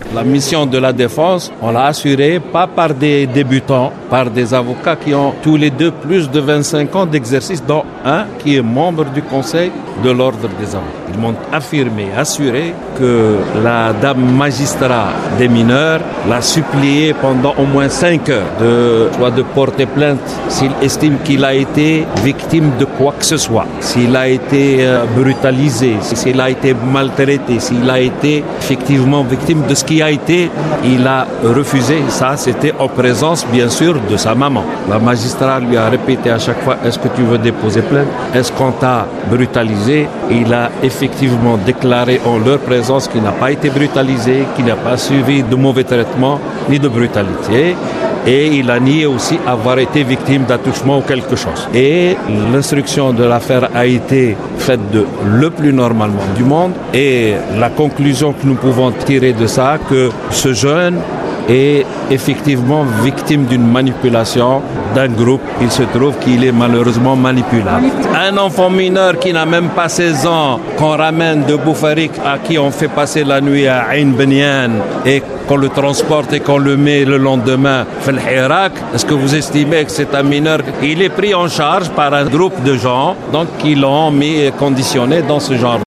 La mission de la défense, on l'a assurée pas par des débutants, par des avocats qui ont tous les deux plus de 25 ans d'exercice, dont un qui est membre du Conseil de l'Ordre des avocats. Ils m'ont affirmé, assuré que la dame magistrat des mineurs l'a supplié pendant au moins 5 heures de porter plainte s'il estime qu'il a été victime de quoi que ce soit, s'il a été brutalisé, s'il a été maltraité, s'il a été effectivement victime de ce qui a été, il a refusé. Ça, c'était en présence, bien sûr, de sa maman. La magistrat lui a répété à chaque fois, est-ce que tu veux déposer plainte? Est-ce qu'on t'a brutalisé? Il a effectivement déclaré en leur présence qu'il n'a pas été brutalisé, qu'il n'a pas suivi de mauvais traitements ni de brutalité. Et il a nié aussi avoir été victime d'attouchement ou quelque chose. Et l'instruction de l'affaire a été faite le plus normalement du monde. Et la conclusion que nous pouvons tirer de ça, que ce jeune est effectivement victime d'une manipulation d'un groupe. Il se trouve qu'il est malheureusement manipulable. Un enfant mineur qui n'a même pas 16 ans, qu'on ramène de Boufarik, à qui on fait passer la nuit à Ain Benyan et qu'on le transporte et qu'on le met le lendemain à l'Irak, est-ce que vous estimez que c'est un mineur? Il est pris en charge par un groupe de gens, donc qui l'ont mis et conditionné dans ce genre.